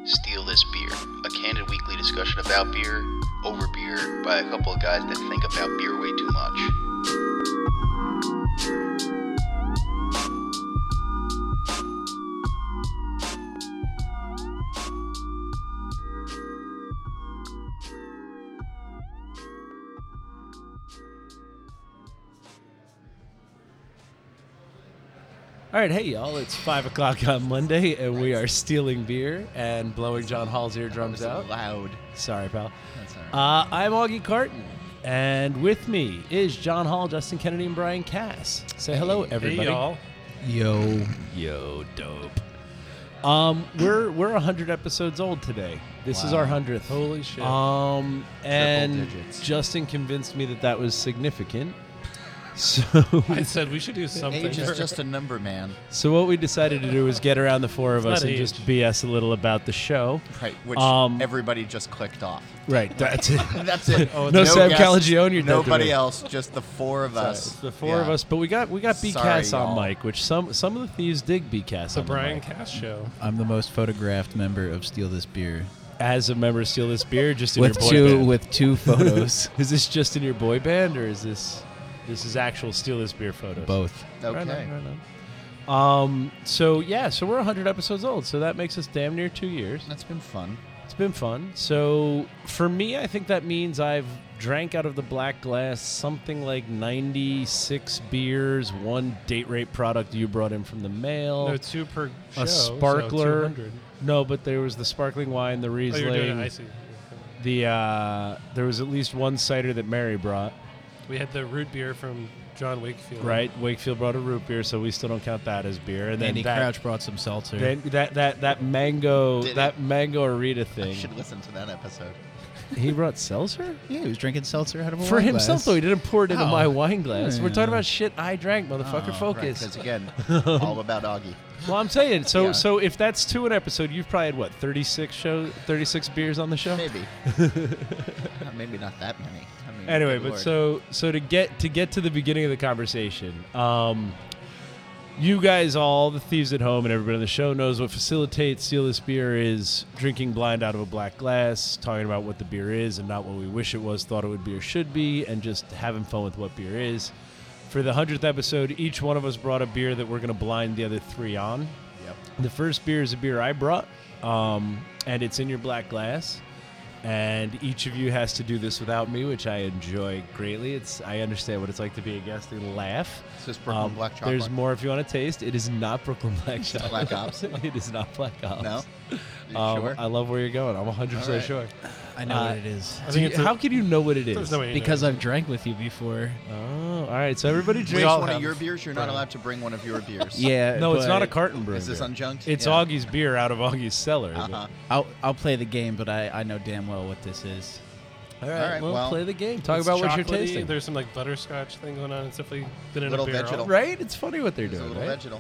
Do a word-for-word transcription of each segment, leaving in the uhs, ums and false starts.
Steal This Beer, a candid weekly discussion about beer, over beer, by a couple of guys that think about beer way too much. All right, hey y'all, it's five o'clock on Monday, and we are stealing beer and blowing John Hall's eardrums out. Loud. Sorry, pal. That's all right. Uh, I'm Augie Carton, and with me is John Hall, Justin Kennedy, and Brian Cass. Say hello, everybody. Hey, y'all. Yo. Yo, dope. Um, we're we're one hundred episodes old today. This is Wow. our hundredth. Holy shit. Um, and digits. Justin convinced me that that was significant. So, I said we should do something. Age is for- just a number, man. so what we decided to do was get around the four of It's us not and age. just B S a little about the show. Right, which Um, everybody just clicked off. Right, that's it. That's it. Oh, No Sam guests, Calagione, you're dead to nobody me. else, just the four of Sorry, us. it's the four Yeah. of us, but we got we got B Sorry, Cass on y'all. mic, which some some of the thieves dig B Cass the on the Brian mic. Cass show. I'm the most photographed member of Steal This Beer. As a member of Steal This Beer, just in With your boy two band. with two photos. Is this just in your boy band, or is this this is actual Steal This Beer photos? Both. Okay. Right on, right on. Um. So yeah, so we're one hundred episodes old, so that makes us damn near two years. That's been fun. It's been fun. So for me, I think that means I've drank out of the black glass something like ninety-six beers, one date rape product you brought in from the mail. No, two per show. A so sparkler. two hundred. No, but there was the sparkling wine, the Oh, you're doing it. I Riesling, see. the uh, there was at least one cider that Mary brought. We had the root beer from John Wakefield. Right, Wakefield brought a root beer, so we still don't count that as beer. And then Andy that, Crouch brought some seltzer. then that that that mango Did that it? mango Arita I thing. should listen to that episode. He brought seltzer yeah, he was drinking seltzer out of a for wine himself glass. though. He didn't pour it into Oh. my wine glass. We're talking Yeah. about shit I drank, motherfucker. Oh, Focus. Because again, all about Augie. Well, I'm saying so. Yeah. So if that's two an episode, you've probably had what thirty-six show, thirty-six beers on the show. Maybe. Uh, Maybe not that many. I mean, Anyway, good but Lord. so so to get to get to the beginning of the conversation, um, you guys, all the thieves at home and everybody on the show knows what facilitates Steal This Beer is drinking blind out of a black glass, talking about what the beer is and not what we wish it was, thought it would be or should be, and just having fun with what beer is. For the hundredth episode, each one of us brought a beer that we're going to blind the other three on. Yep. The first beer is a beer I brought, um, and it's in your black glass. And each of you has to do this without me, which I enjoy greatly. It's I understand what it's like to be a guest and laugh. Is this Brooklyn Um, Black Chocolate? There's more if you want to taste. It is not Brooklyn Black Chocolate. Black Ops? It is not Black Ops. No? You Um, sure? I love where you're going. I'm one hundred percent All sure. I know Uh, what it is. I Do think you- it's a- how can you know what it There's is? no way you know. Because I've drank with you before. Oh, all right. So everybody We drinks all one one of of your beers? You're not Brian. allowed to bring one of your beers. Yeah. No, it's but not a carton brew. Is this unjunked? It's Yeah. Augie's beer out of Augie's cellar. Uh-huh. I'll I'll play the game, but I, I know damn well what this is. All right, All right, well, well, play the game. Talk It's about what you're chocolatey. tasting. There's some like butterscotch thing going on. It's definitely been in Little a barrel. vegetal. Right? It's funny what they're It's a doing, little right? vegetal.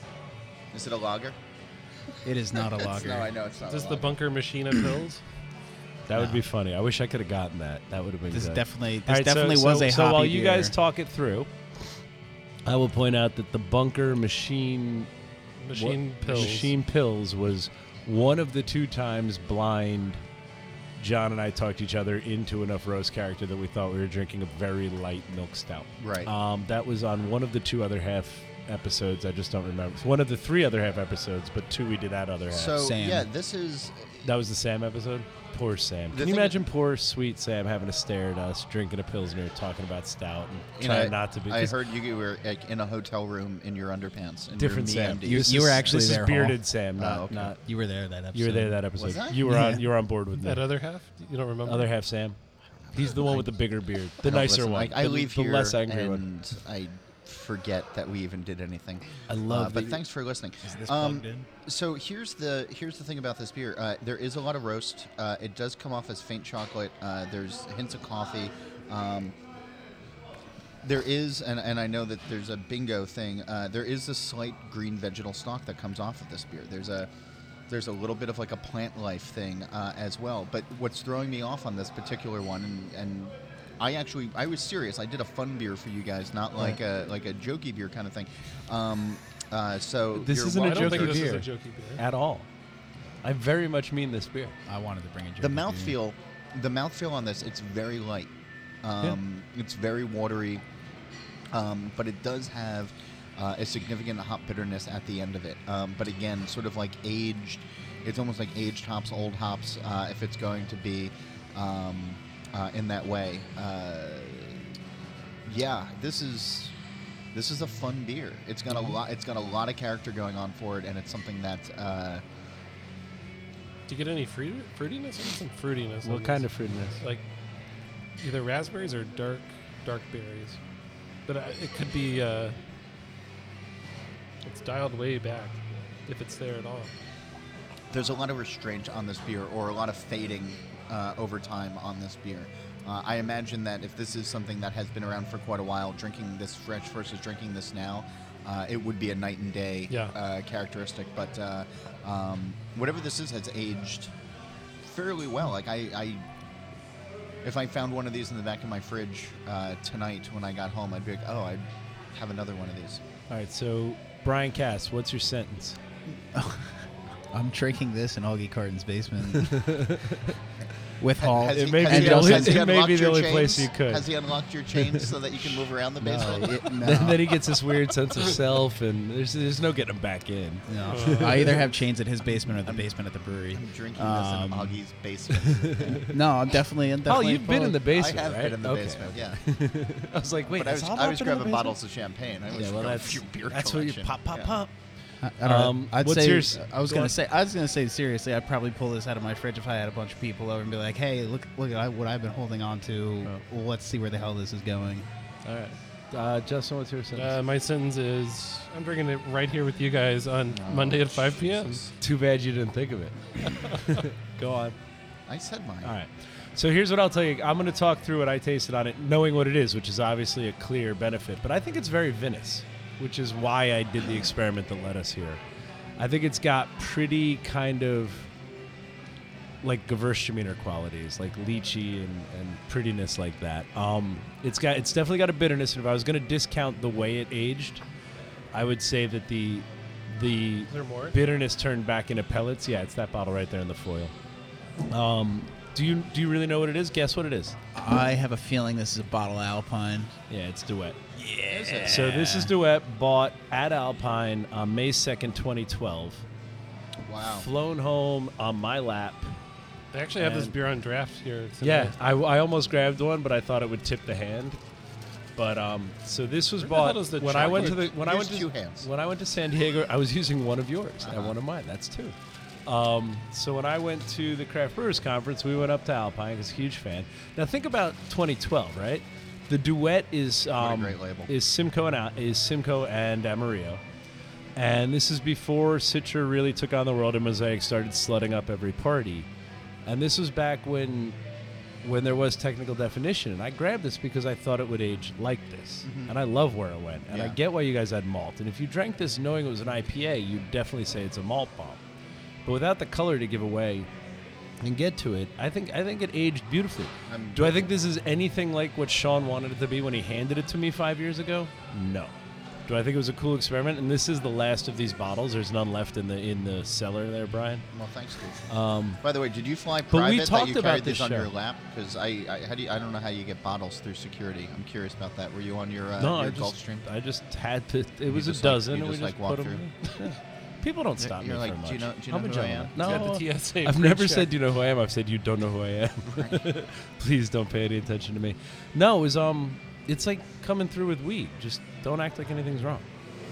Is it a lager? It is not a It's- lager. No, I know it's not. Is this a the lager. Bunker Machina pills? That would No. be funny. I wish I could have gotten that. That would have been This good. definitely this All right, so- definitely so, was a So hoppy while you beer. guys talk it through, I will point out that the Bunker Machine Machine what- pills. Machine Pills was one of the two times blind John and I talked each other into enough roast character that we thought we were drinking a very light milk stout. Right. Um, that was on one of the two other half episodes. I just don't remember. It's one of the three other half episodes, but two we did that other half. so, Sam. yeah, this is. That was the Sam episode? Poor Sam. The Can you thing imagine poor, sweet Sam having to stare at us, drinking a Pilsner, talking about stout, and You know, trying not to be... I this- heard you were like, in a hotel room in your underpants. In Different your Sam. MeUndies. You- This you were is- actually this there, is bearded Hall. Sam, not... Oh, okay. not You were there that episode. you were there that episode. Was I? You were Yeah. on. You were on board with me. That other half? You don't remember? Other half, Sam. He's the one with the bigger beard, the No, nicer listen, one. I, I the, leave the here less angry and one. I forget that we even did anything. I love Uh, but that- thanks for listening. Is this Um, plugged in? So here's the here's the thing about this beer. Uh, there is a lot of roast. Uh, it does come off as faint chocolate. Uh, there's hints of coffee. Um, there is, and, and I know that there's a bingo thing. Uh, there is a slight green vegetal stalk that comes off of this beer. There's a there's a little bit of like a plant life thing uh, as well. But what's throwing me off on this particular one, and, and I actually I was serious. I did a fun beer for you guys, not like a like a jokey beer kind of thing. Um, uh, so This your isn't a I wild don't think jokey this beer. is a jokey beer. At all. I very much mean this beer. I wanted to bring a drink. The mouthfeel, the mouthfeel on this, it's very light. Um, It's very watery, um, but it does have uh, a significant hop bitterness at the end of it. Um, but again, sort of like aged, it's almost like aged hops, old hops, uh, if it's going to be um, uh, in that way. Uh, yeah, this is this is a fun beer. It's got a lot. It's got a lot of character going on for it, and it's something that. Uh, Do you get any fruit, fruitiness? I get some fruitiness. What on kind this. of fruitiness? Like either raspberries or dark dark berries. But uh, it could be. Uh, it's dialed way back, if it's there at all. There's a lot of restraint on this beer, or a lot of fading uh, over time on this beer. Uh, I imagine that if this is something that has been around for quite a while, drinking this fresh versus drinking this now, uh, it would be a night and day Yeah. uh, characteristic. But uh, um, whatever this is has aged fairly well. Like I, I, if I found one of these in the back of my fridge uh, tonight when I got home, I'd be like, oh, I'd have another one of these. All right, so Brian Cass, what's your sentence? I'm drinking this in Augie Carton's basement with Hall. Has It he- may has be he- the only- has he it may unlocked be the your only chains? place you could. Has he unlocked your chains so that you can move around the No, basement? it- no. And then he gets this weird sense of self, and there's there's no getting him back in. No. I either have chains at his basement or the basement at the brewery. I'm drinking Um, this in Augie's basement. No, I'm definitely. I'm Oh, definitely you've been in the I basement, have right? been in the Okay, basement, okay. yeah. I was like, wait, But I was, has Hall I been was in the grabbing basement? bottles of champagne. I was Yeah, well, grabbing that's your beer that's what you collection. pop, pop, Yeah. pop. I, I don't Um, know. I'd what's say yours? I was Go gonna on. say I was gonna say seriously. I'd probably pull this out of my fridge if I had a bunch of people over and be like, "Hey, look, look at what I've been holding on to. Oh. Let's see where the hell this is going." All right, uh, Justin, what's your sentence? Uh, my sentence is I'm drinking it right here with you guys on Oh, Monday at five p.m. Jesus. Too bad you didn't think of it. Go on. I said mine. All right. So here's what I'll tell you. I'm going to talk through what I tasted on it, knowing what it is, which is obviously a clear benefit. But I think it's very vinous, which is why I did the experiment that led us here. I think it's got pretty kind of like Gewürztraminer qualities, like lychee and, and prettiness like that. Um, it's got it's definitely got a bitterness. And if I was going to discount the way it aged, I would say that the the Is there more? bitterness turned back into pellets. Yeah, it's that bottle right there in the foil. Um, do you do you really know what it is? Guess what it is. I have a feeling this is a bottle of Alpine. Yeah, it's Duet. Yeah. So this is Duet, bought at Alpine on May second, twenty twelve. Wow. Flown home on my lap. They actually have this And- beer on draft here. Yeah, tonight. I, I almost grabbed one, but I thought it would tip the hand. But um, so this was Where the hell bought does the when I went to the chocolate- when I went Here's to two hands. when I went to San Diego. I was using one of yours and Uh-huh. one of mine. That's two. Um, so when I went to the Craft Brewers Conference, we went up to Alpine. I was a huge fan. Now think about twenty twelve, right? The Duet is a um, great label. is Simcoe and Al- is Simcoe and Amarillo, and this is before Citra really took on the world and Mosaic started slutting up every party. And this was back when when there was technical definition. And I grabbed this because I thought it would age like this. And I love where it went. And I Yeah. get why you guys had malt. And if you drank this knowing it was an I P A, you'd definitely say it's a malt bomb. But without the color to give away and get to it, I think I think it aged beautifully. I'm- Do I think this is anything like what Sean wanted it to be when he handed it to me five years ago? No. Do I think it was a cool experiment? And this is the last of these bottles. There's none left in the in the cellar there, Brian. Well, thanks, Steve. Um, By the way, did you fly But we private that talked you about carried this these on show. your lap? Because I, I, how do you, I don't know how you get bottles through security. I'm curious about that. Were you on your, uh, no, your I just Gulfstream? I just had to. It was a just, like- dozen. you and we just, just like, walk put 'em in. Yeah. People don't stop You're me like, for do you much. know- do you I'm know a who I gentleman. am? No, Got the T S A I've pre-check. never said, "Do you know who I am?" I've said, "You don't know who I am." Please don't pay any attention to me. No, it was um, it's like coming through with weed. Just don't act like anything's wrong.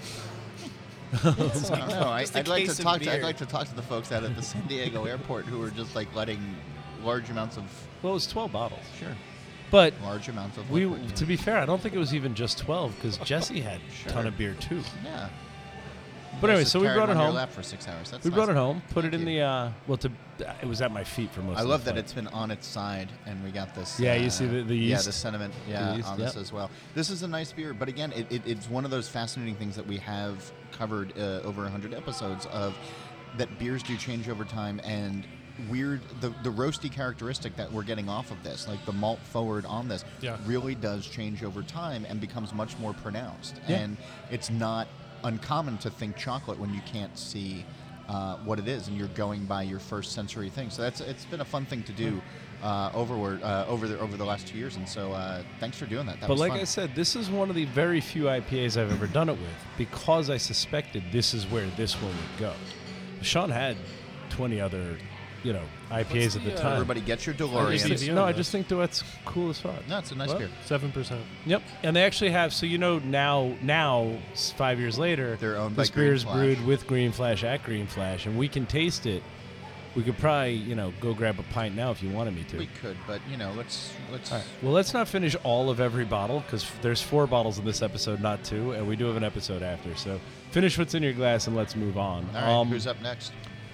I don't know. I, Just a I'd like case to of talk. To, I'd beer. like to talk to the folks out at the San Diego airport who were just like letting large amounts of Well, it was twelve bottles, sure, but large amounts of we, liquid, to yeah. be fair, I don't think it was even just twelve because Jesse had a ton Sure. of beer too. yeah. But You anyway, guys so just we carried brought it on your home. lap for six hours. That's We nice. brought it home, put it Thank in you. the uh, well, to it was at my feet for most. I of love the that flight. it's been on its side, and we got this. Yeah, uh, you see the- the yeah, yeast? the sentiment, yeah, yeast, on this yep. as well. This is a nice beer, but again, it, it, it's one of those fascinating things that we have covered uh, over a hundred episodes of that beers do change over time, and weird the the roasty characteristic that we're getting off of this, like the malt forward on this, Yeah. really does change over time and becomes much more pronounced. Yeah. And it's not uncommon to think chocolate when you can't see uh, what it is, and you're going by your first sensory thing. So that's it's been a fun thing to do uh, overward uh, over the over the last two years. And so uh, thanks for doing that. That But was like fun. I said, this is one of the very few I P As I've ever done it with because I suspected this is where this one would go. Sean had twenty other, you know, I P As What's at the, the uh, time. Everybody get your I just DeLorean. think- Easy on no, I this. just think Duet's cool as fuck. No, it's a nice What? beer. Seven percent. Yep, and they actually have. So you know now, now s- five years later, They're owned by this beer is Green brewed Flash. with Green Flash at Green Flash, and we can taste it. We could probably, you know, go grab a pint now if you wanted me to. We could, but you know, let's let's. All right. Well, let's not finish all of every bottle because there's four bottles in this episode, not two, and we do have an episode after. So finish what's in your glass and let's move on. All right, Um, who's up next?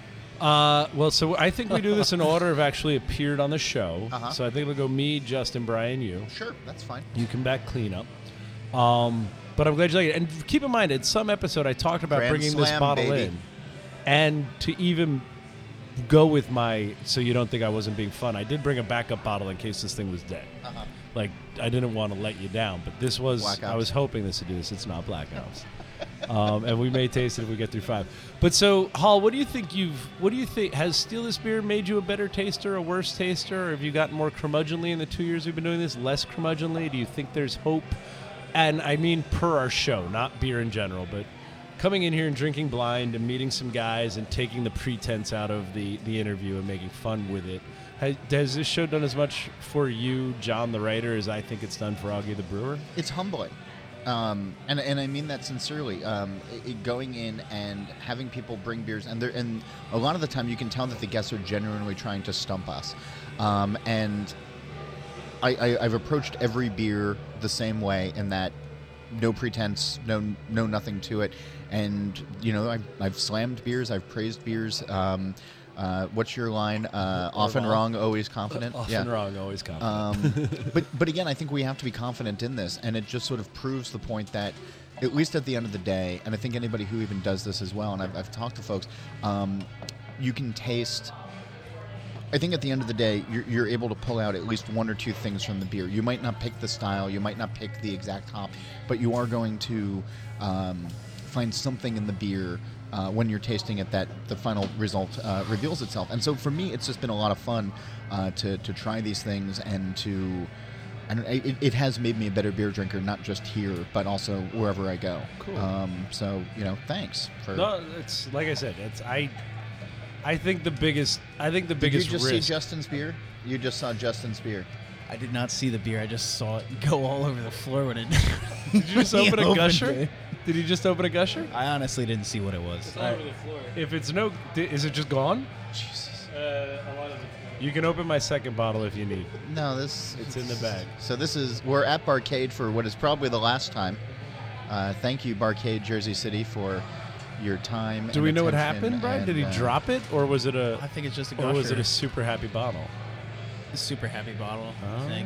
Uh, well, so I think we do this in order of actually appeared on the show. Uh-huh. So I think we'll go me, Justin, Brian, you. Sure, that's fine. You come back clean up. Um, but I'm glad you like it. And keep in mind, in some episode, I talked about Grand bringing this slam, bottle baby. in. And to even go with my, so you don't think I wasn't being fun, I did bring a backup bottle in case this thing was dead. Uh-huh. Like, I didn't want to let you down, but this was, Black I Ops. was hoping this would do this. It's not Black Ops. um, and we may taste it if we get through five. But so, Hall, what do you think you've, what do you think, has Steal This Beer made you a better taster, a worse taster, or have you gotten more curmudgeonly in the two years we've been doing this, less curmudgeonly? Do you think there's hope? And I mean per our show, not beer in general, but coming in here and drinking blind and meeting some guys and taking the pretense out of the, the interview and making fun with it. Has, has this show done as much for you, John the writer, as I think it's done for Augie the brewer? It's humbling. Um, and, and I mean that sincerely. Um, it, it going in and having people bring beers, and, and a lot of the time you can tell that the guests are genuinely trying to stump us. Um, and I, I, I've approached every beer the same way in that no pretense, no no nothing to it. And, you know, I've, I've slammed beers, I've praised beers. Um, uh, what's your line? Uh, often wrong, always confident. Often Yeah. wrong, always confident. Um, but but again, I think we have to be confident in this, and it just sort of proves the point that, at least at the end of the day, and I think anybody who even does this as well, and I've, I've talked to folks, um, you can taste. I think at the end of the day, you're, you're able to pull out at least one or two things from the beer. You might not pick the style, you might not pick the exact hop, but you are going to um, find something in the beer uh, when you're tasting it that the final result uh, reveals itself. And so for me, it's just been a lot of fun uh, to, to try these things and to. And it, it has made me a better beer drinker, not just here, but also wherever I go. Cool. Um, so you know, thanks for. no, it's like I said, it's I. I think the biggest. I think the Did biggest you just risk. see Justin's beer? You just saw Justin's beer. I did not see the beer. I just saw it go all over the floor when it. Did you just when he open a opened gusher? it. Did he just open a gusher? I honestly didn't see what it was. It's all over the floor. If it's no, di- is it just gone? Jesus. Uh, a lot of it. You can open my second bottle if you need. No, this. It's in the bag. So this is we're at Barcade for what is probably the last time. Uh, thank you, Barcade Jersey City, for your time. Do and we know what attention happened, Brian? and, Did he uh, drop it, or was it a, I think it's just a or gusher. was it a super happy bottle? super happy bottle? Oh. I think.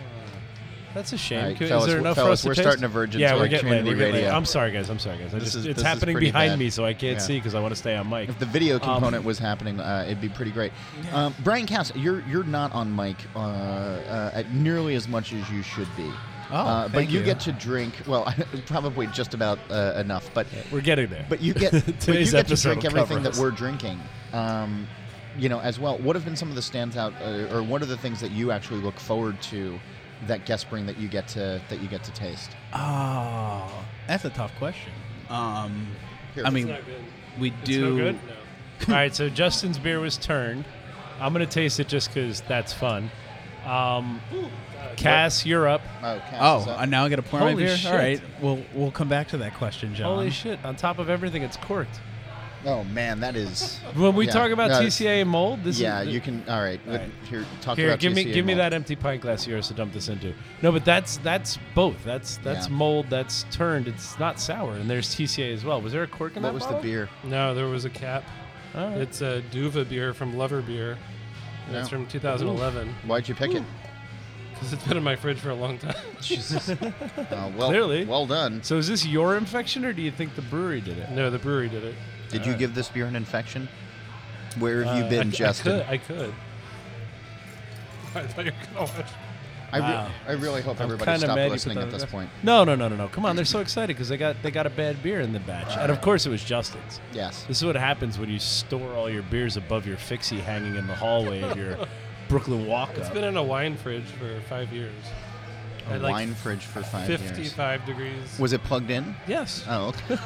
That's a shame. All right, Could- fellas, is there we're- enough for fellas, us to we're taste? starting to verge Yeah, into, we're like, getting late. community We're getting late. radio. I'm sorry, guys. I'm sorry, guys. I This just, is- it's this is happening pretty behind bad. me, so I can't Yeah. see because I want to stay on mic. If the video Um, component was happening, uh, it'd be pretty great. Um, Brian Cass, you're you're not on mic uh, uh, at nearly as much as you should be. Oh, uh, but thank you you. get to drink. Well, probably just about uh, enough. But We're getting there. but you get but you Today's get to episode drink will cover everything that us. we're drinking. Um, you know, as well. What have been some of the standout, uh, or what are the things that you actually look forward to that guest bring that you get to that you get to taste? Oh, that's a tough question. Um, Here. I It's mean, not good. we It's do. no good? No. All right, so Justin's beer was turned. I'm gonna taste it just because that's fun. Um, Cass, you're up. Oh, Cass Oh, is up. uh, now I got to pour my Holy beer. shit. All right, we'll we'll come back to that question, John. Holy shit! On top of everything, it's corked. oh man, that is. When we Yeah, talk about no, T C A and mold, this yeah, is you can. All right, All right. here. Talk Here, about give me T C A give me mold. that empty pint glass of yours to dump this into. No, but that's that's both. That's that's Yeah. mold. That's turned. It's not sour, and there's T C A as well. Was there a cork in What that was bottle? the beer? No, there was a cap. All right. It's a Duva beer from Lover Beer. And It's Yeah. from two thousand eleven Why'd you pick it? because it's been in my fridge for a long time. Jesus. Uh, well, Clearly. well done. So is this your infection, or do you think the brewery did it? No, the brewery did it. Did you give this beer an infection? Where have you Uh, been, I, Justin? I could. I could. I thought you were gonna watch. I, re- Wow. I really hope I'm everybody kinda stopped mad you listening put at that- this point. No, no, no, no, no. Come on, they're so excited because they got they got a bad beer in the batch, and of course it was Justin's. Yes. This is what happens when you store all your beers above your fixie hanging in the hallway of your Brooklyn walk It's up. been in a wine fridge for five years. A At like wine fridge for five years. fifty-five degrees. Was it plugged in? Yes. Oh, okay.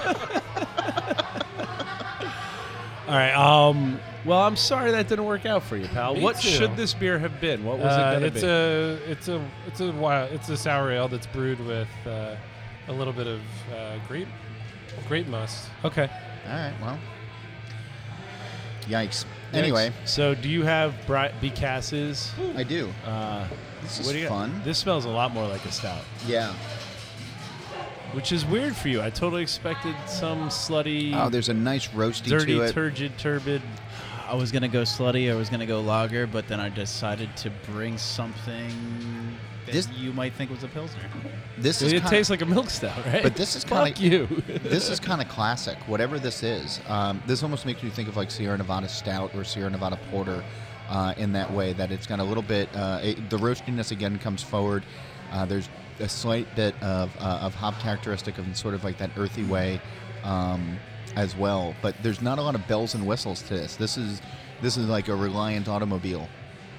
All right. Um. Well, I'm sorry that didn't work out for you, pal. Me what too. should this beer have been? What was Uh, it gonna it's be? a it's a it's a wild it's a sour ale that's brewed with uh, a little bit of uh, grape grape must. Okay. All right. Well. Yikes. Anyway, So, do you have Bri- B. Cass's? I do. Uh, This what is do you got? fun. This smells a lot more like a stout, Yeah. which is weird for you. I totally expected some slutty, Oh, there's a nice roasty dirty, to it. turgid, turbid. I was gonna go slutty. I was gonna go lager, but then I decided to bring something that This- you might think was a pilsner. This is It kind tastes like a milk stout, right? But this is Fuck kinda- you. this is kind of classic. Whatever this is, um, this almost makes me think of like Sierra Nevada Stout or Sierra Nevada Porter, uh, in that way that it's got a little bit. Uh, it, the roastiness again comes forward. Uh, there's a slight bit of uh, of hop characteristic of sort of like that earthy way, um, as well. But there's not a lot of bells and whistles to this. This is this is like a Reliant automobile.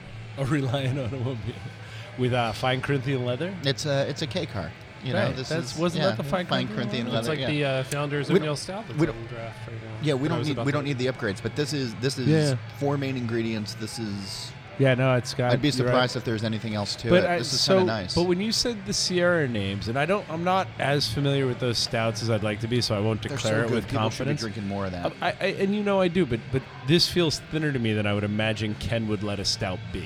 A Reliant automobile with uh, fine Corinthian leather. It's a it's a K car. You know, Right, this that's- is wasn't yeah, that the fine Corinthian Corinthian leather? leather? It's like yeah. the uh, founders We of don't- Neil Stout that's we on don't- draft right now. Yeah, we I don't was need about we to- don't need the upgrades, but this is this is Yeah. four main ingredients. This is. Yeah, no, it's got. I'd be you're right. surprised if there's anything else to But it. I, This is so, kind of nice. but when you said the Sierra names, and I don't, I'm not as familiar with those stouts as I'd like to be, so I won't They're declare so it good. with People confidence. should be drinking more of that. I, I, and you know I do, but but this feels thinner to me than I would imagine Ken would let a stout be.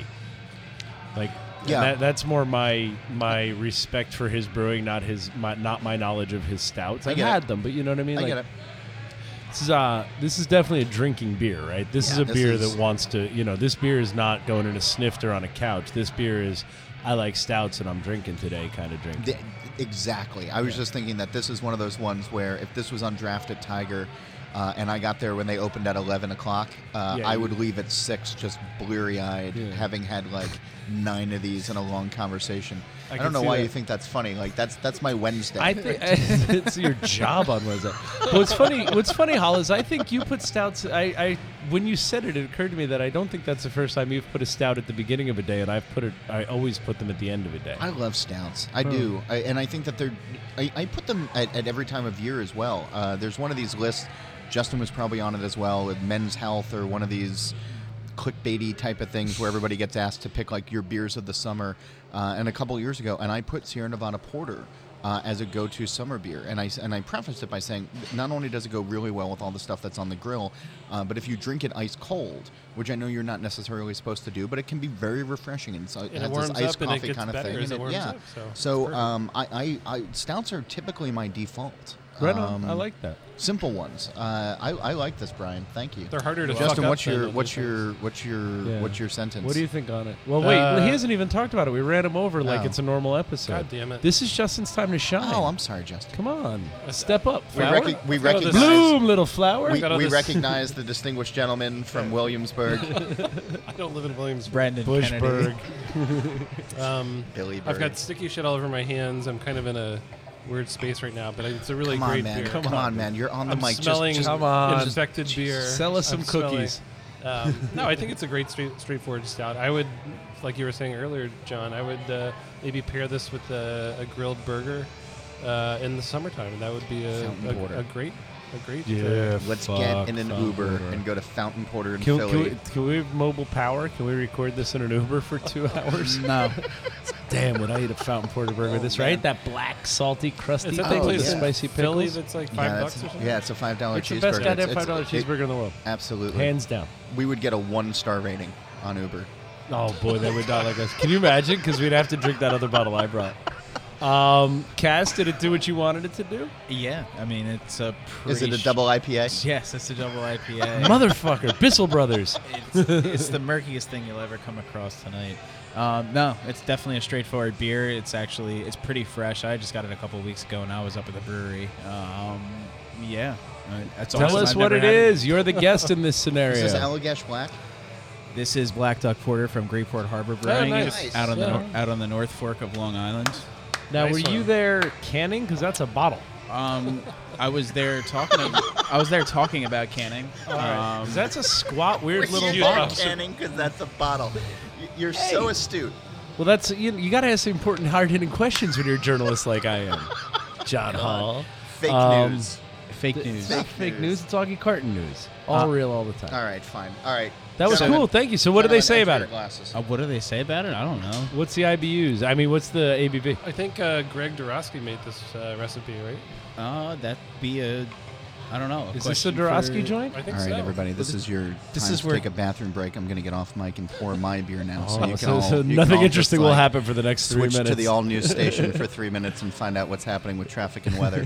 Like, Yeah. that, that's more my my respect for his brewing, not his my, not my knowledge of his stouts. I I've get it. had them, but you know what I mean. I like, get it. This is uh this is definitely a drinking beer, right? This is Yeah, a this beer is- that wants to, you know, this beer is not going in a snifter on a couch. This beer is, I like stouts and I'm drinking today kind of drink. Th- exactly. I was just thinking that this is one of those ones where if this was on draft at Tiger, uh, and I got there when they opened at eleven o'clock, uh, Yeah, I you- would leave at six, just bleary-eyed, Yeah. having had like nine of these in a long conversation. I, I don't can know see why that. you think that's funny. Like that's that's my Wednesday. I think it's your job on Wednesday. But what's funny, what's funny, Hall, is I think you put stouts. I, I when you said it, it occurred to me that I don't think that's the first time you've put a stout at the beginning of a day, and I've put it. I always put them at the end of a day. I love stouts. I Oh. do, I, and I think that they're. I, I put them at, at every time of year as well. Uh, there's one of these lists. Justin was probably on it as well. With Men's Health or one of these clickbaity type of things where everybody gets asked to pick like your beers of the summer. Uh, and a couple years ago, and I put Sierra Nevada Porter uh, as a go-to summer beer, and I and I prefaced it by saying not only does it go really well with all the stuff that's on the grill, uh, but if you drink it ice cold, which I know you're not necessarily supposed to do, but it can be very refreshing and, so it And it has warms this iced up and it coffee gets kind of better thing. as and it warms yeah. up, so it's So perfect. um, I, I, I stouts are typically my default. Right on. Um, I like that. simple ones. Uh, I, I like this, Brian. Thank you. They're harder to Justin, fuck up what's than your other what's things. your what's your Yeah. what's your sentence? What do you think on it? Well, wait, Uh, he hasn't even talked about it. We ran him over like Oh. it's a normal episode. God damn it. This is Justin's time to shine. Oh, I'm sorry, Justin. Come on, step up, We, flower. rec- we Let's go to recognize this- Bloom, little flower. we, got all we this- recognize the distinguished gentleman from Williamsburg, I don't live in Williamsburg. Brandon Bushberg. Kennedy. Um, Billy Bird. I've got sticky shit all over my hands. I'm kind of in a weird space right now, but it's a really Come on, great man. beer. Come, on, man. You're on the I'm mic. Just- smelling just, Come on. infected beer. Sell us some I'm smelling- cookies. Um, no, I think it's a great straight, straightforward stout. I would, like you were saying earlier, John, I would uh, maybe pair this with a, a grilled burger uh, in the summertime, and that would be a, Fountain porter. a, a great, a great. Yeah. Let's Fuck get in an Fountain Uber Porter. and go to Fountain Porter in Can, Philly. can, we, can we have mobile power? Can we record this in an Uber for two hours? No. Damn, would I eat a fountain porter burger? Oh, this man. right? That black, salty, crusty It's at thing that with place the yeah. spicy in Philly pickles. that's like yeah, five that's- bucks or something. yeah, it's a five dollar It's cheeseburger. the best goddamn It's- five dollar it's- it- cheeseburger in the world, Absolutely. hands down. We would get a one star rating on Uber. Oh boy, they would not like us. Can you imagine? Because we'd have to drink that other bottle I brought. Um, Cass, did it do what you wanted it to do? Yeah, I mean it's a. Pretty Is it a sh- double I P A? Yes, it's a double I P A. Motherfucker, Bissell Brothers. it's, it's the murkiest thing you'll ever come across tonight. Um, no, it's definitely a straightforward beer. It's actually it's pretty fresh. I just got it a couple weeks ago, and I was up at the brewery. Um, yeah, uh, that's Tell awesome. us I've what never it had is. You're the guest in this Is scenario. this Allagash Black? This is Black Duck Porter from Greyport Harbor Brewing, nice. Nice. out on the Yeah. nor- out on the North Fork of Long Island. Now, Nice were you one. there canning? Because that's a bottle. Um, I was there talking. Ab- I was there talking about canning. Um, 'Cause that's a squat, weird little you bottle. are canning because that's a bottle. Y- You're so astute. Well, that's you. You got to ask the important, hard-hitting questions when you're a journalist like I am, John Hall. Fake Um, news. fake It's news. not fake news. It's Augie Carton news. All Uh, real, all the time. All right, fine. All right. That was Gentlemen- cool. Thank you. So, what do they gentlemen, say empty about your it? Glasses. Uh, what do they say about it? I don't know. What's the I B Us? I mean, what's the A B V? I think uh, Greg Dorosky made this uh, recipe, right? Uh, that'd be a. I don't know. Is this a question Dorosky for- joint? I think All right, so. everybody. This is your This time is to where- take a bathroom break. I'm going to get off mic and pour my beer now. so Oh, you can so, all, so you can nothing all interesting just, will like, happen for the next three Switch minutes. to the all-news station for three minutes and find out what's happening with traffic and weather.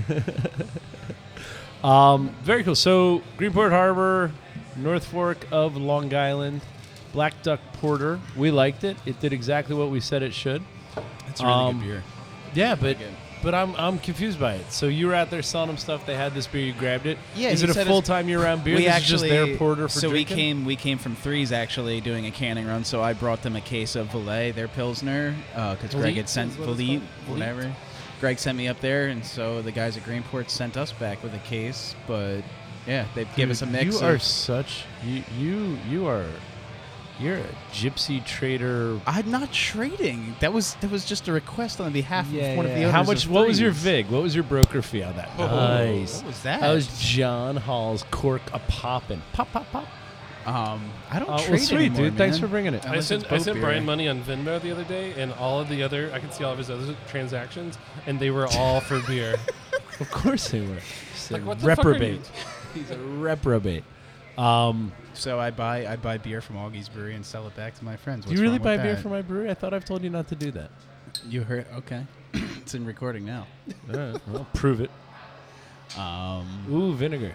Um, very cool. So, Greenport Harbor, North Fork of Long Island, Black Duck Porter. We liked it. It did exactly what we said it should. It's a really Um, good beer. Yeah, but good. but I'm I'm confused by it. So you were out there selling them stuff. They had this beer. You grabbed it. Yeah, Is he it a said it's- full time year round beer? We this actually is just their porter for so drinking? we came we came from Threes actually doing a canning run. So I brought them a case of Valet, their pilsner, because Greg Valit had sent is what it's Valit, called? whatever. Greg sent me up there, and so the guys at Greenport sent us back with a case. But yeah, they gave us a Dude, mix. You of, are such you you you are you're a gypsy trader. I'm not trading. That was that was just a request on behalf of one of the owners. How much? of What was your Threes. vig? What was your broker fee on that? Oh, Nice. What was that? That was John Hall's cork a poppin'. Pop pop pop. Um, I don't Oh, trade well, sweet, anymore, dude. Thanks man. for bringing it. I Unless sent, it's I boat sent beer. Brian money on Venmo the other day, and all of the other, I could see all of his other transactions, and they were all for beer. Of course they were. Just Like, a what the fuck are reprobate. He's a reprobate. Um, So I buy I buy beer from Augie's Brewery and sell it back to my friends. do What's you really wrong buy with beer that? from my brewery? I thought I've told you not to do that. You heard? Okay, it's in recording now. All right, well, prove it. Um, Ooh, vinegar.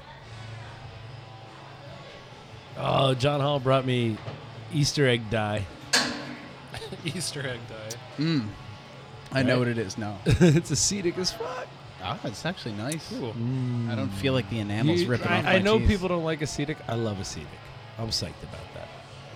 Oh, John Hall brought me Easter egg dye. Easter egg dye. mm, I know Right? what it is now. It's acetic as fuck. Ah, it's actually nice. Cool. I don't feel like the enamel's You- ripping off I, I my know teeth. people don't like acetic. I love acetic. I'm psyched about that.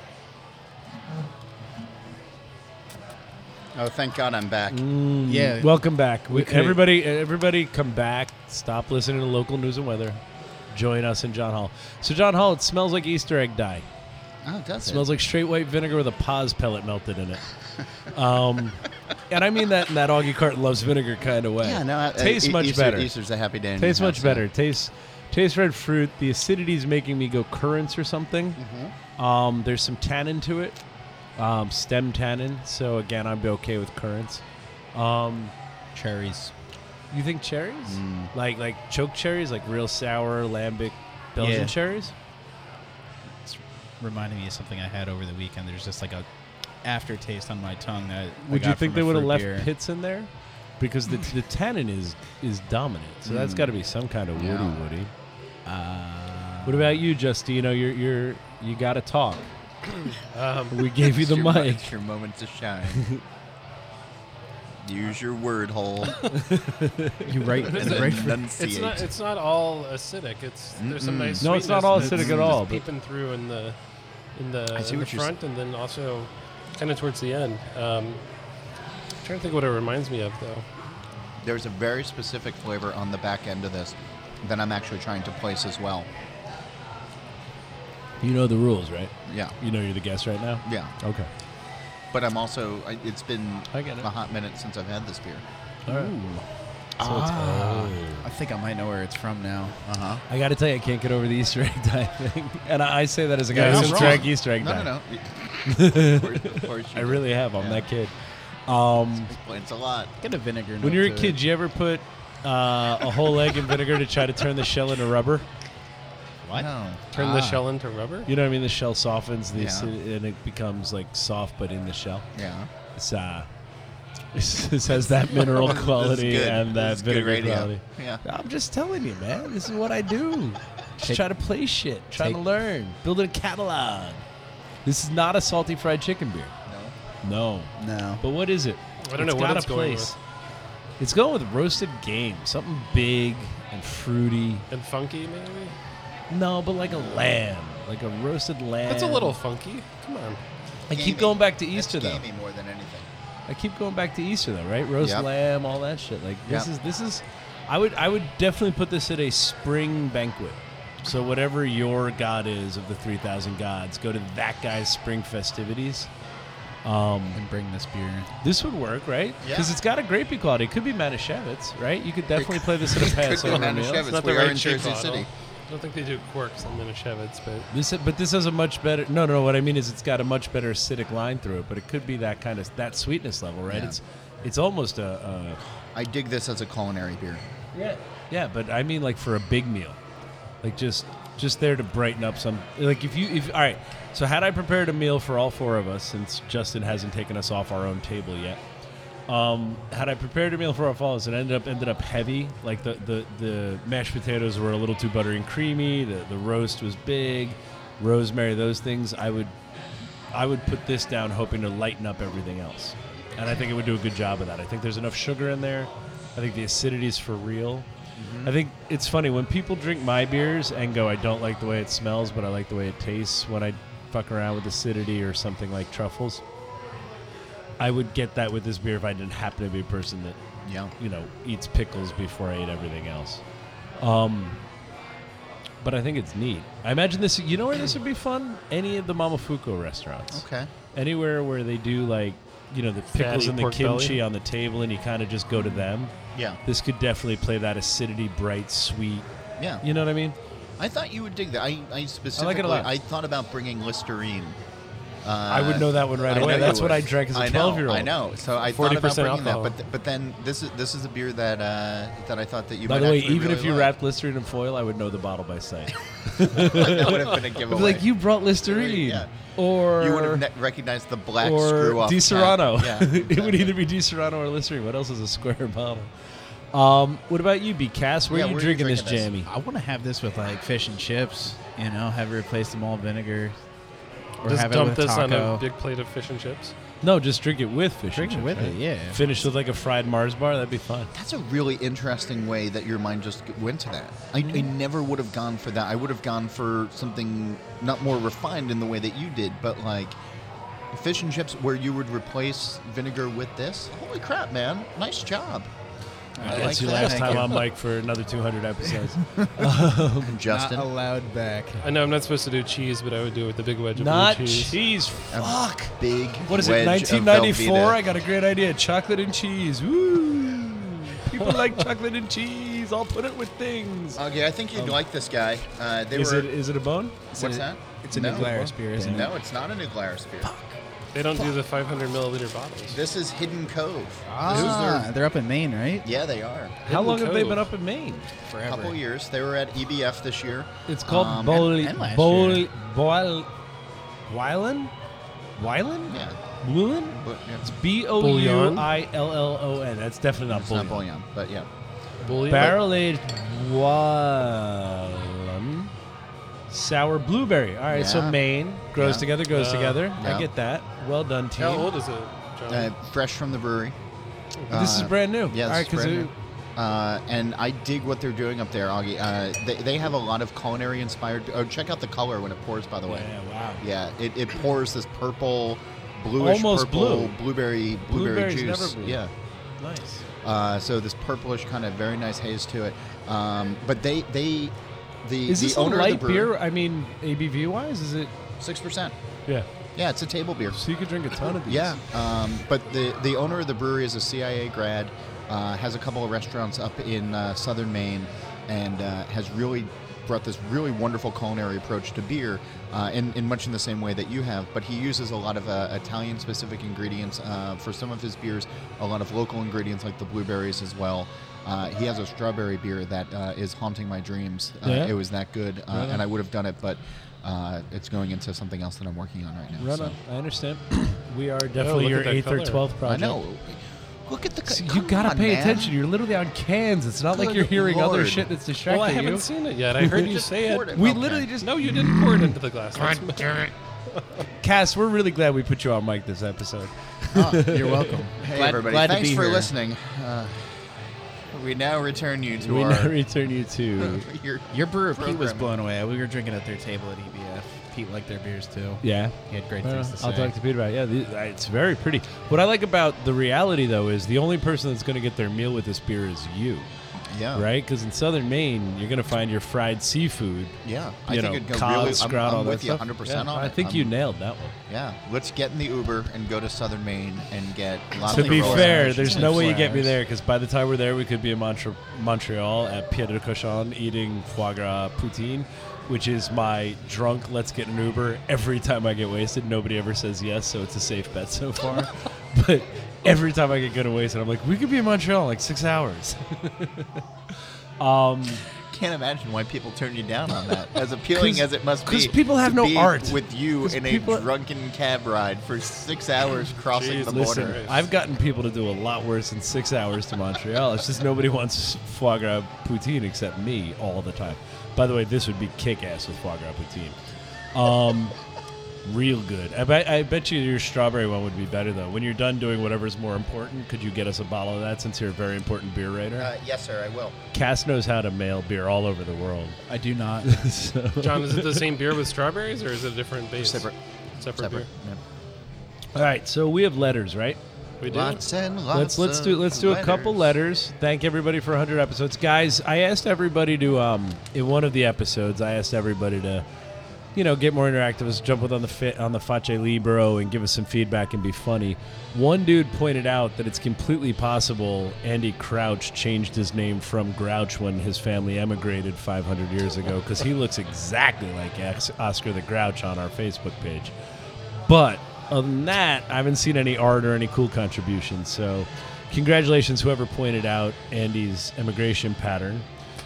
Oh, thank God I'm back. Mm, Yeah. Welcome back. We, We could- everybody, everybody, come back. Stop listening to local news and weather. Join us in John Hall. So, John Hall, it smells like Easter egg dye. Oh, it does It smells like straight white vinegar with a Paz pellet melted in it. Um, and I mean that in that Augie Carton loves vinegar kind of way. Yeah, no, uh, tastes uh, much Easter, better. Easter's a happy day. in Tastes your much house, better. yeah. Tastes tastes red fruit. The acidity is making me go currants or something. Mm-hmm. Um, there's some tannin to it, um, stem tannin. So again, I'd be okay with currants. Um, cherries. you think cherries? Mm. Like like choke cherries, like real sour lambic Belgian Yeah. cherries? It's reminding me of something I had over the weekend. There's just like a aftertaste on my tongue that. I Would you got think from they a would have fruit left beer. pits in there? Because the the tannin is is dominant. So that's Mm. got to be some kind of woody Yeah. woody. Uh, What about you, Justino? You're you're you got to talk. Um, We gave you the It's your mo- mic. It's your moment to shine. Use your word hole. You right? It's right a- for- Enunciate. it's not. It's not all acidic. It's there's some Mm-mm. nice. No, it's not all sweetness acidic at that's all, just but- peeping through in the in the, I see in the what you're s- front, and then also kind of towards the end. Um, I'm trying to think what it reminds me of though. There's a very specific flavor on the back end of this that I'm actually trying to place as well. You know the rules, right? Yeah, You know you're the guest right now. yeah. Okay. But I'm also. I, it's been I get it. a hot minute since I've had this beer. All right. Ooh. So it's- Ah, oh. I think I might know where it's from now. Uh huh. I got to tell you, I can't get over the Easter egg dye thing, and I, I say that as a guy Yeah, who's I'm wrong. drank Easter egg No, dye. no, no. Of course- of course you I do. really have. I'm Yeah. that kid. Um, Explains a lot. Get a vinegar. when note you're a to kid, it. did you ever put uh, a whole egg in vinegar to try to turn the shell into rubber? What? No. Turn the Ah, shell into rubber. You know what I mean? The shell softens, the Yeah. acid- and it becomes like soft, but in the shell. Yeah. It's uh, this has that mineral This is quality good. and that This is good vinegar radio. quality. Yeah. I'm just telling you, man. This is what I do. Just Take- try to play shit, trying to take- learn, building a catalog. This is not a salty fried chicken beer. No. No. No. But what is it? I don't It's know what got it's a going place. It's going with roasted game, something big and fruity. And funky maybe. No, but like a lamb. like a roasted lamb. That's a little funky. Come on. I keep Gamey. going back to That's Easter though. gamey more than anything. I keep going back to Easter though, right? Roast Yep. lamb, all that shit. Like this Yep. is this is. I would I would definitely put this at a spring banquet. So whatever your god is of the three thousand gods, go to that guy's spring festivities. Um, And bring this beer. this would work, right? Yeah. Because it's got a grapey quality. It could be Manischewitz, right? You could definitely play this at a Could be Passover meal. Manischewitz. It's not we the are right in shape Jersey bottle. City. I don't think they do quirks on Manischewitz, but This, but this has a much better. No, no, no. What I mean is, it's got a much better acidic line through it. But it could be that kind of that sweetness level, right? Yeah. It's, it's almost a, a. I dig this as a culinary beer. Yeah. Yeah, but I mean, like for a big meal, like just, just there to brighten up some. Like if you, if all right. So had I prepared a meal for all four of us, since Justin hasn't taken us off our own table yet. Um, had I prepared a meal for our followers, it ended up ended up heavy. Like the, the, the mashed potatoes were a little too buttery and creamy. The the roast was big, rosemary, those things. I would I would put this down, hoping to lighten up everything else, and I think it would do a good job of that. I think there's enough sugar in there. I think the acidity is for real. I think it's funny when people drink my beers and go, I don't like the way it smells, but I like the way it tastes. When I fuck around with acidity or something like truffles, I would get that with this beer if I didn't happen to be a person that, Yeah. you know, eats pickles before I eat everything else. Um, but I think it's neat. I imagine this, you know where this would be fun? Any of the Momofuku restaurants. Okay. Anywhere where they do like, you know, the pickles Fatty and the pork kimchi belly. on the table and you kind of just go to them. Yeah. This could definitely play that acidity, bright, sweet. Yeah. You know what I mean? I thought you would dig that. I, I specifically, lot. I thought about bringing Listerine. Uh, I would know that one right I away. know you That's what would. I drank as a I know, twelve-year-old. I know. So I thought forty about percent bringing alcohol. that, but th- but then this is this is a beer that uh, that I thought that you. By might the way, actually even really if you like. wrapped Listerine in foil, I would know the bottle by sight. that would have been a I'd giveaway. be like, you brought Listerine. Yeah. Or You would have ne- recognized the black or screw off. Di Serrano. cap. Yeah, it would exactly. either be Di Serrano or Listerine. What else is a square bottle? Um, what about you, B. Cass? Where Yeah, are you where are you drinking this drinking jammy? I want to have this with like fish and chips. You know, have it replace the malt vinegar. Or just have dump it with this taco. on a big plate of fish and chips. No, just drink it with fish. Drink and it chips, with right? it, yeah. Finish with like a fried Mars bar. That'd be fun. That's a really interesting way that your mind just went to that. I, I never would have gone for that. I would have gone for something not more refined in the way that you did, but like fish and chips where you would replace vinegar with this. Holy crap, man. Nice job. I That's like your that. last Thank time you. on mic for another two hundred episodes. Justin. Not allowed back. I know I'm not supposed to do cheese, but I would do it with the big wedge of Not blue cheese. cheese. A Fuck. Big What is it, wedge of nineteen ninety-four? Velveeta. I got a great idea. Chocolate and cheese. Woo! People like chocolate and cheese. I'll put it with things. Okay, I think you'd like this guy. Uh, they Is were. it is it a bone? It's what's a- that? It's a No. New Glarus beer, isn't it? No, it's not a New Glarus beer. They don't do the five hundred milliliter bottles. This is Hidden Cove. Ah, This is their- they're up in Maine, right? yeah, they are. How long have they Cove. been up in Maine? A Forever. couple years. They were at E B F this year. It's called Um, Boil and- and last Boil year. Boil Wylan? Wylan? Yeah. Bouillon? But, yeah. It's B O U I L L O N. That's definitely not It's not bouillon. bouillon, but yeah. Bully. Barrel aged Wylan. Sour blueberry. All right, so Yeah. Maine grows Yeah. together, goes Uh, together. yeah. I get that. Well done, team. How old is it, John? Uh, fresh from the brewery. This is Uh, brand new. Yeah, All this right, is 'cause brand it- new. Uh, and I dig what they're doing up there, Augie. Uh, they, they have a lot of culinary inspired. Oh, check out the color when it pours, by the way. Yeah, wow. Yeah, it, it pours this purple, bluish Almost purple blue. blueberry blueberry Blueberry's juice. never blue. Yeah. Nice. Uh, so this purplish kind of very nice haze to it. Um, but they they the Is the this a owner light of the brewery, beer? I mean, A B V wise, is it? Six percent. Yeah. Yeah, it's a table beer. So you could drink a ton of these. Yeah, um, but the the owner of the brewery is a C I A grad, uh, has a couple of restaurants up in uh, southern Maine, and uh, has really brought this really wonderful culinary approach to beer, uh, in, in much in the same way that you have. But he uses a lot of uh, Italian-specific ingredients uh, for some of his beers, a lot of local ingredients like the blueberries as well. Uh, he has a strawberry beer that uh, is haunting my dreams. Uh, Yeah? It was that good, uh, Right on. and I would have done it, but uh, it's going into something else that I'm working on right now. Right so. on. I understand. We are definitely look your at that eighth or color. twelfth I project. know. Look at the. co- So you come gotta on, pay man. attention. You're literally on cans. It's not like Good you're hearing other Lord. shit that's distracting well, I haven't you. seen it yet. I heard you Just say poured it. it. We Okay. literally just. No, you didn't pour it into the glass. That's Cass, we're really glad we put you on mic this episode. Oh, You're welcome. hey, Glad- everybody. glad to Thanks be for here. listening. Uh, We now return you to we our now return you to your Your brewer Pete was Programming. blown away. We were drinking at their table at E B F. Pete liked their beers too. yeah. He had great Well, things to say. I'll talk to Pete about it. Yeah, the, uh, it's very pretty. What I like about the reality, though, is the only person that's going to get their meal with this beer is you, yeah right? Because in Southern Maine, you're going to find your fried seafood. Yeah, I You think know, it'd go cod, really. I'm, sprout, all I'm that with you stuff. one hundred percent Yeah, on I it. think I'm- you nailed that one. Yeah, let's get in the Uber and go to Southern Maine and get lots To of be rolls. fair, hours. there's It's no only way you four get me hours. there because by the time we're there, we could be in Montre- Montreal at Pied de Cochon eating foie gras poutine, which is my drunk, let's get an Uber. Every time I get wasted, nobody ever says yes, so it's a safe bet so far. But every time I get good and wasted, I'm like, we could be in Montreal in like six hours. um, Can't imagine why people turn you down on that. As appealing 'Cause- as it must be, 'cause people have to no be art. with you 'Cause in a people- drunken cab ride for six hours crossing the Listen, border. I've gotten people to do a lot worse than six hours to Montreal. It's just nobody wants foie gras poutine except me all the time. By the way, this would be kick-ass with foie gras poutine. Um, real good. I bet, I bet you your strawberry one would be better, though. When you're done doing whatever's more important, could you get us a bottle of that since you're a very important beer writer? Uh, yes, sir, I will. Cass knows how to mail beer all over the world. I do not. So- John, is it the same beer with strawberries, or is it a different base? Separate. Separate, Separate. beer. Yeah. All right, so we have letters, right? We do. Lots and lots. let's let's of do let's do a couple letters. Thank everybody for one hundred episodes, guys. I asked everybody to um in one of the episodes. I asked everybody to, you know, get more interactive. Us jump with on the fit on the Face Libro and give us some feedback and be funny. One dude pointed out that it's completely possible Andy Crouch changed his name from Grouch when his family emigrated five hundred years ago because he looks exactly like Ex- Oscar the Grouch on our Facebook page. But other than that, I haven't seen any art or any cool contributions. So, congratulations, whoever pointed out Andy's immigration pattern.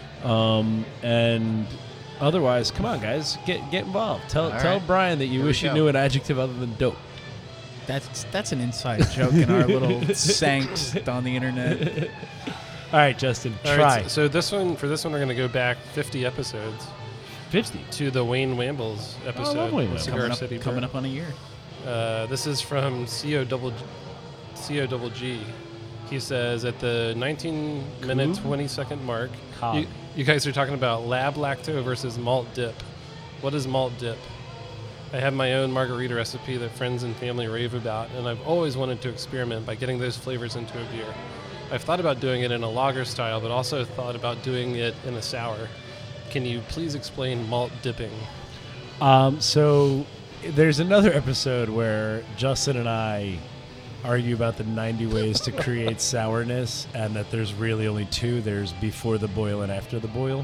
Um, and otherwise, come on, guys, get get involved. Tell All tell right. Brian that you Here we wish you go. knew an adjective other than dope. That's that's an inside joke in our little sanct on the internet. All right, Justin, All try right, so, so this one, for this one, we're going to go back fifty episodes fifty. to the Wayne Wambles episode. love Wayne of Wambles. Cigar Coming up, City coming Brew. up on a year. Uh, this is from C O double C O double G. He says at the nineteen minute Cool. twenty second mark, Cog. you, you guys are talking about lab lacto versus malt dip. What is malt dip? I have my own margarita recipe that friends and family rave about, and I've always wanted to experiment by getting those flavors into a beer. I've thought about doing it in a lager style, but also thought about doing it in a sour. Can you please explain malt dipping? Um, so there's another episode where Justin and I argue about the ninety ways to create sourness, and that there's really only two. There's before the boil and after the boil.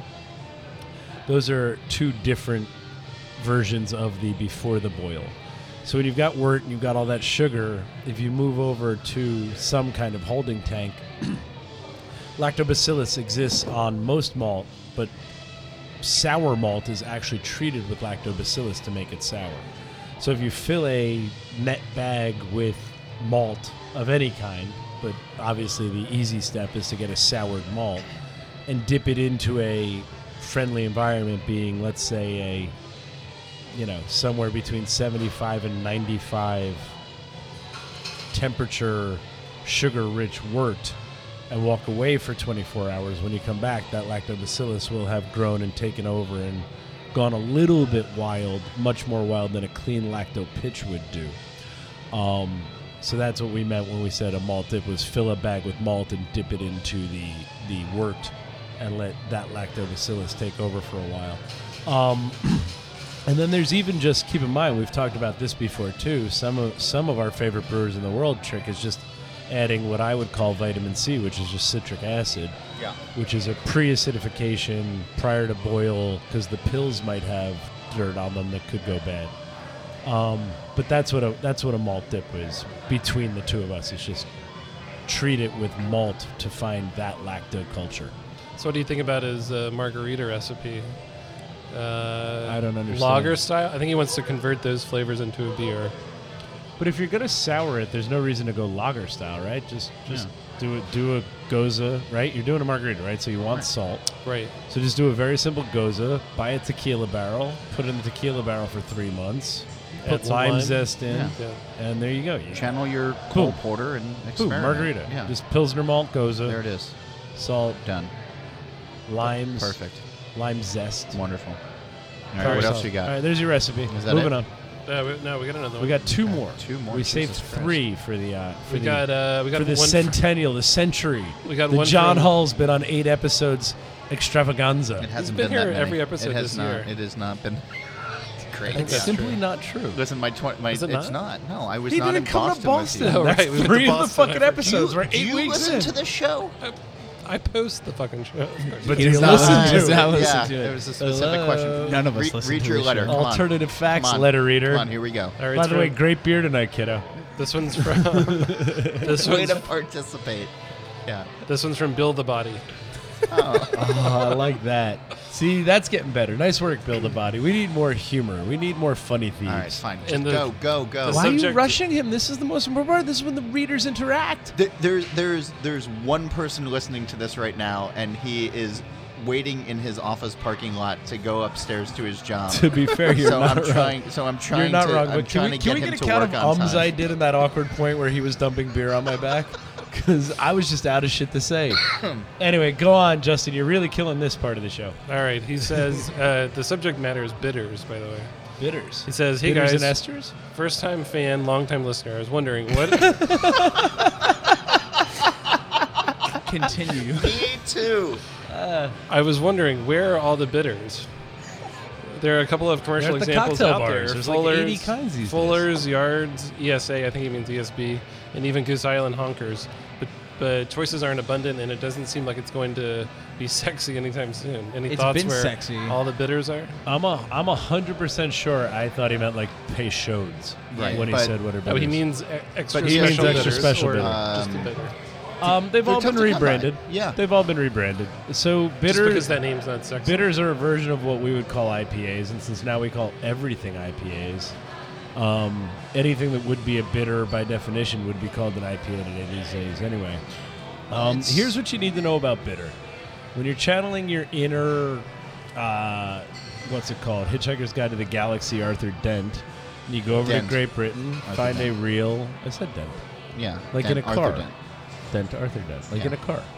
Those are two different versions of the before the boil. So when you've got wort and you've got all that sugar, if you move over to some kind of holding tank, lactobacillus exists on most malt, but sour malt is actually treated with lactobacillus to make it sour. So if you fill a net bag with malt of any kind, but obviously the easy step is to get a soured malt and dip it into a friendly environment, being, let's say, a, you know, somewhere between seventy-five and ninety-five temperature sugar-rich wort, and walk away for twenty-four hours. When you come back, that lactobacillus will have grown and taken over and gone a little bit wild, much more wild than a clean lacto pitch would do. Um, so that's what we meant when we said a malt dip was fill a bag with malt and dip it into the, the wort and let that lactobacillus take over for a while. Um, and then there's even just, keep in mind, we've talked about this before too, some of, some of our favorite brewers in the world trick is just adding what I would call vitamin C, which is just citric acid, Yeah. which is a pre-acidification prior to boil, because the pills might have dirt on them that could go bad. Um, but that's what a that's what a malt dip is between the two of us. It's just treat it with malt to find that lacto culture. So what do you think about his uh, margarita recipe? Uh, I don't understand. Lager style? I think he wants to convert those flavors into a beer. But if you're gonna sour it, there's no reason to go lager style, right? Just just Yeah. do it. Do a goza, right? You're doing a margarita, right? So you want salt. Right. So just do a very simple goza. Buy a tequila barrel. Put it in the tequila barrel for three months. Put Put some lime lime. zest in, Yeah. Yeah. and there you go. You Channel your Boom. cold porter and Boom, experiment. margarita. Yeah. Just Pilsner malt goza. there it is. salt, Done. limes, Perfect. lime zest. Wonderful. All right, Cover what else salt. you got? All right, there's your recipe. Is that Moving it? on. Uh, we, no, we got another one. We got two more. Two more? We Jesus saved Christ. three for the uh, for we the got uh, we got for the one. centennial, the century. we got the one John from- Hall's been on eight episodes extravaganza. It hasn't been been, that here many. every episode It has this not. year. It has not been. Great. think It's that's simply true. not true. Listen, my twenty. My, Is it it's not? not. No, I was He not didn't in come Boston, to Boston. with you. Oh, That's right, we went to three of the Boston. fucking I episodes. We're Do eight you weeks listen in. to the show? I post the fucking show. Of course. But He do you does not listen listen to to it? it. Not listen yeah, to it. there was a specific Hello? question. None of us Read, listen read to your the letter. show. Come on. Alternative facts Come on. letter reader. Come on, here we go. All right, By it's the way, from- great beer tonight, kiddo. this one's from this Way one's, to participate. Yeah. this one's from Bill the Body. Oh. Oh, I like that. See, that's getting better. Nice work, Bill the Body. We need more humor. We need more funny thieves. All right, fine. Just And the- go, go, go. the Why are you subject- rushing him? This is the most important part. This is when the readers interact. Th- There's there's there's one person listening to this right now, and he is waiting in his office parking lot to go upstairs to his job. To be fair, you're so not I'm wrong. trying. So I'm trying. You're not to, wrong, I'm but can trying we, to can get we him get a to count work of on ums time. I did in that awkward point where he was dumping beer on my back? Because I was just out of shit to say. Anyway, go on, Justin. You're really killing this part of the show. All right, he says uh, the subject matter is bitters. By the way, Bitters. he says, "Hey Bitters guys, and esters? first time fan, long time listener. I was wondering what." Continue. Me too. I was wondering where are all the bitters? There are a couple of commercial They're at the examples cocktail out bars. there. There's like Fuller's, eighty kinds these days. Fuller's, Yards, E S A. I think he means E S B, and even Goose Island Honkers. But but choices aren't abundant, and it doesn't seem like it's going to be sexy anytime soon. Any It's thoughts been where sexy. all the bitters are? I'm a I'm a hundred percent sure. I thought he meant like Peychaud's Right, when he but- said what Oh, he means e- extra But he special means extra bitters special or bitter. just a Um, bitter. Um, they've They're all been tough to come by. rebranded. Yeah. They've all been rebranded. So Just bitter because that name's not sexy. bitters are a version of what we would call I P As, and since now we call everything I P As, um, anything that would be a bitter by definition would be called an I P A today these days. Anyway, um, It's- here's what you need to know about bitter. When you're channeling your inner, uh, what's it called, Hitchhiker's Guide to the Galaxy, Arthur Dent, and you go over Dent. to Great Britain, Arthur find Dent. a real. I said Dent. Yeah. Like in Dent, a Arthur car. Dent. Dent Arthur Dent, like Yeah. in a car.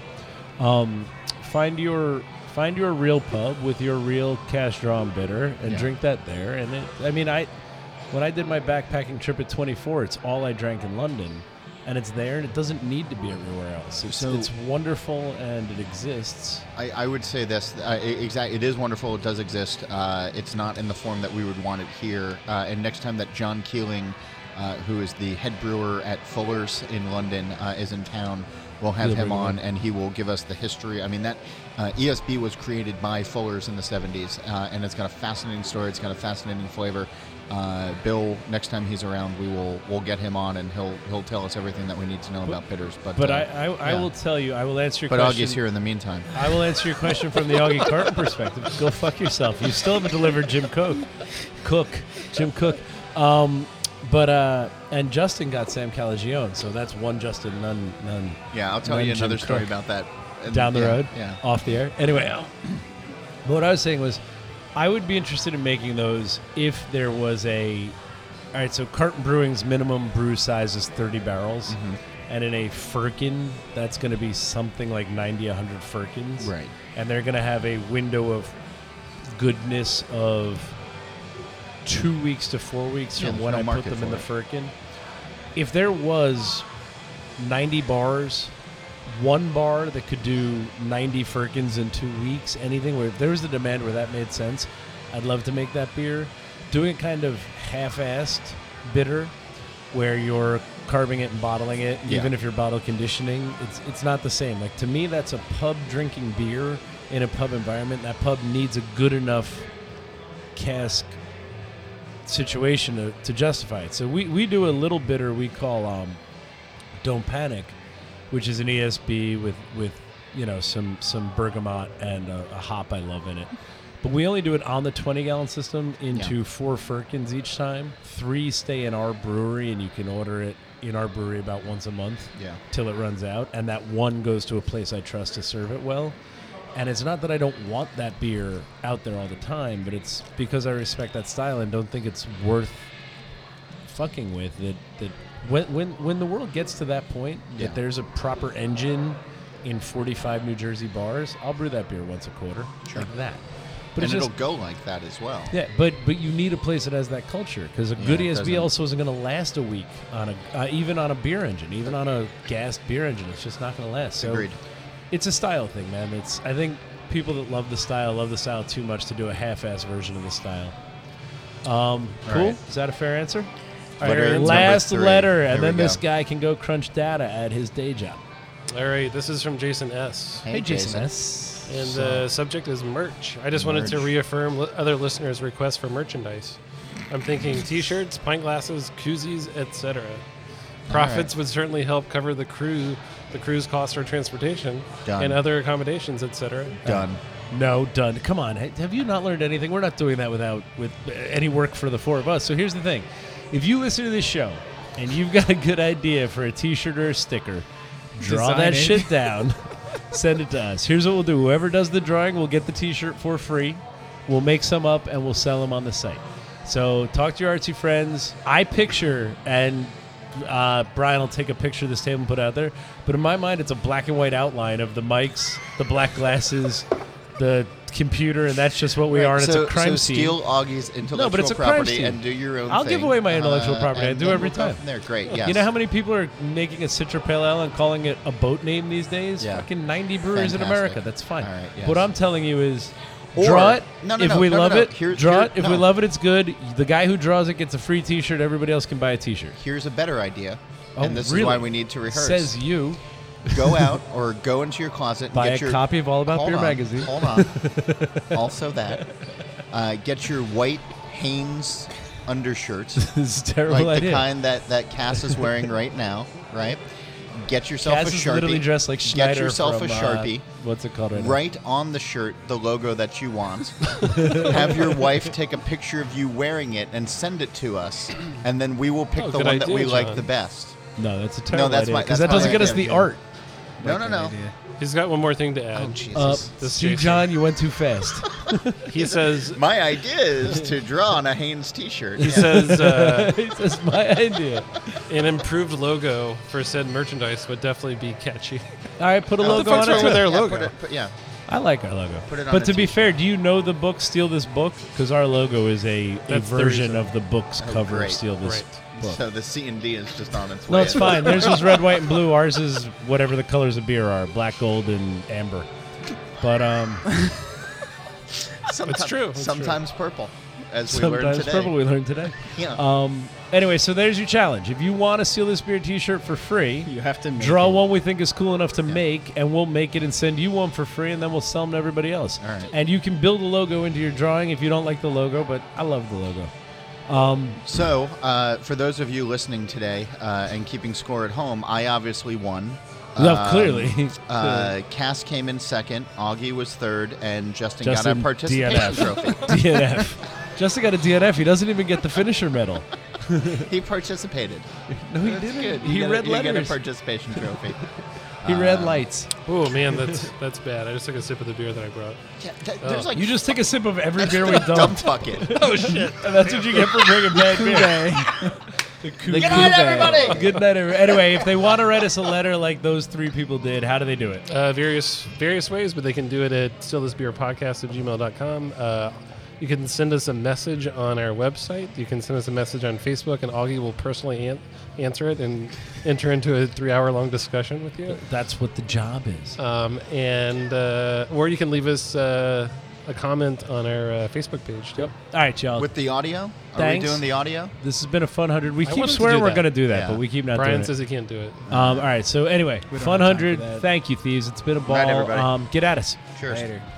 Um, find your find your real pub with your real cash drawn bitter and Yeah. drink that there. And it, I mean, I when I did my backpacking trip at twenty-four, it's all I drank in London, and it's there, and it doesn't need to be everywhere else. It's, So- it's wonderful and it exists. I, I would say this. Uh, exactly, it is wonderful. It does exist. Uh, it's not in the form that we would want it here. Uh, and next time that John Keeling, uh, who is the head brewer at Fuller's in London, uh, is in town, we'll have He'll him bring him on, in. and he will give us the history. I mean, that uh, E S B was created by Fuller's in the seventies, uh, and it's got a fascinating story. It's got a fascinating flavor. Uh, Bill, next time he's around, we will we'll get him on, and he'll he'll tell us everything that we need to know about bitters. But But uh, I, I, I yeah. will tell you, I will answer your But question. Augie's here in the meantime. I will answer your question from the Augie Carton perspective. Go fuck yourself. You still haven't delivered Jim Cook. Cook. Jim Cook. Um, but, uh, and Justin got Sam Calagione, so that's one Justin, none, none Yeah, I'll tell None you Jim another story Cook. about that and- down the yeah, road, Yeah. off the air. Anyway, um, but what I was saying was I would be interested in making those if there was a. All right, so Carton Brewing's minimum brew size is thirty barrels. Mhm. And in a firkin, that's going to be something like ninety, one hundred firkins. Right. And they're going to have a window of goodness of two weeks to four weeks Yeah, from there's when no I put market them in for the it. firkin. If there was ninety bars, one bar that could do ninety firkins in two weeks, anything where if there was a demand where that made sense, I'd love to make that beer. Doing it kind of half-assed bitter, where you're carving it and bottling it, Yeah. even if you're bottle conditioning, it's it's not the same. Like to me, that's a pub drinking beer in a pub environment. That pub needs a good enough cask situation to, to justify it. So we, we do a little bitter we call um, Don't Panic, which is an E S B with, with you know some some bergamot and a, a hop I love in it. But we only do it on the twenty gallon system into Yeah. four firkins each time. Three stay in our brewery, and you can order it in our brewery about once a month Yeah. till it runs out. And that one goes to a place I trust to serve it well. And it's not that I don't want that beer out there all the time, but it's because I respect that style and don't think it's worth fucking with. That that when when when the world gets to that point, Yeah. that there's a proper engine in forty-five New Jersey bars, I'll brew that beer once a quarter, Sure. like that. But and it's it'll just, go like that as well. yeah, but but you need a place that has that culture because a Yeah, good it E S B doesn't. also isn't going to last a week on a uh, even on a beer engine, even on a gas beer engine. It's just not going to last. So Agreed. it's a style thing, man. It's I think people that love the style love the style too much to do a half-ass version of the style. Um, All cool. right. Is that a fair answer? All Letter right, number last three. letter, There and we then this go. guy can go crunch data at his day job. All right, this is from Jason S. Hey, Jason. S. And So- the subject is merch. I just wanted to Merch. reaffirm li- other listeners' requests for merchandise. I'm thinking T-shirts, pint glasses, koozies, et cetera. Profits would certainly help cover the crew, the crew's costs for transportation Done. and other accommodations, et cetera. Done. No, done. Come on. Hey, have you not learned anything? We're not doing that without with uh, any work for the four of us. So here's the thing. If you listen to this show and you've got a good idea for a T-shirt or a sticker, draw Design that it. shit down. Send it to us. Here's what we'll do. Whoever does the drawing will get the T-shirt for free. We'll make some up and we'll sell them on the site. So talk to your artsy friends. I picture, and uh, Brian will take a picture of this table and put it out there. But in my mind, it's a black and white outline of the mics, the black glasses, the computer, and that's just what we are. And so, it's a crime so scene. steal Augie's intellectual but it's a crime property scene. and do your own I'll thing. give away my intellectual Uh, property. I and do then every we'll go time. from there. Great. Yes. You know how many people are making a Citra Pale Ale and calling it a boat name these days? Yeah. Fucking ninety breweries in Fantastic. America. That's fine. All right, yes. What I'm telling you is, Or- draw it. No, no, if no, we no, no, love no. it, Here- draw here- it. If no. we love it, it's good. The guy who draws it gets a free T-shirt. Everybody else can buy a T-shirt. Here's a better idea, Oh, and this really? is why we need to rehearse. Says you. Go out or go into your closet and Buy get a your copy of All About hold Beer on, magazine. Hold on. Also that. Uh, get your white Hanes undershirt, This is a terrible like the idea. kind that, that Cass is wearing right now, right? Get yourself Cass a is Sharpie. literally dressed like Schneider Get yourself from, a uh, Sharpie. what's it called right now? Write on the shirt the logo that you want. Have your wife take a picture of you wearing it and send it to us, and then we will pick Oh, the good one that idea, we like John. the best. No, that's a terrible that's idea my- because that's that doesn't my get us idea, the Jim. art. No, Like no, that no. idea. He's got one more thing to add. Oh, Jesus. Uh, This see, Jason. John, you went too fast. He says, My idea is to draw on a Hanes T-shirt. he says, uh, He says my idea. an improved logo for said merchandise would definitely be catchy. All right, put a Oh, logo what the fuck's on it wrong too. with their yeah, logo? Put it, put, yeah. I like our logo. Put it on but a to be t-shirt. fair, do you know the book Steal This Book? Because our logo is a, a That's the version reason. of the book's Oh, cover of great. Steal This Right. Book. So the C and D is just on its way. No, it's in. fine. Theirs was red, white, and blue. Ours is whatever the colors of beer are: black, gold, and amber. But um, Sometimes, It's true, it's sometimes purple, as we learned sometimes today. purple we learned today. Yeah. Um, anyway, so there's your challenge. If you want to Steal This Beer T-shirt for free, You have to make draw it. one we think is cool enough to make, and we'll make it and send you one for free, and then we'll sell them to everybody else. All right. And you can build a logo into your drawing if you don't like the logo, but I love the logo. Um, So, uh, for those of you listening today uh, and keeping score at home, I obviously won. No, Um, clearly. Uh, Cass came in second, Augie was third, and Justin, got Justin, a participation D N F. trophy. D N F. Justin got a D N F. He doesn't even get the finisher medal. He participated. No, he That's didn't. good. He You get read a, you get a letters. participation trophy. He read Um, lights. Oh man, that's that's bad. I just took a sip of the beer that I brought. Yeah, th- there's Oh. like You just take a sip of every that's beer we the dump dumped. bucket. Oh shit! And that's what you get for bringing bad beer. The Good night, everybody. Good night, everybody. Anyway, if they want to write us a letter like those three people did, how do they do it? Uh, various various ways, but they can do it at still this beer podcast at gmail dot com. Uh, you can send us a message on our website. You can send us a message on Facebook, and Augie will personally an- answer it and enter into a three hour long discussion with you. That's what the job is. Um, and uh, or you can leave us uh, a comment on our uh, Facebook page. Yep. All right, y'all. With the audio? Are Thanks. we doing the audio? This has been a fun hundred. We I keep wanted to swearing do we're that. going to do that, Yeah. but we keep not Brian doing says it. he can't do it. Um, all right, so anyway, We don't fun have time for hundred. that. Thank you, thieves. It's been a ball. Night, everybody. Um, get at us. Cheers. Later.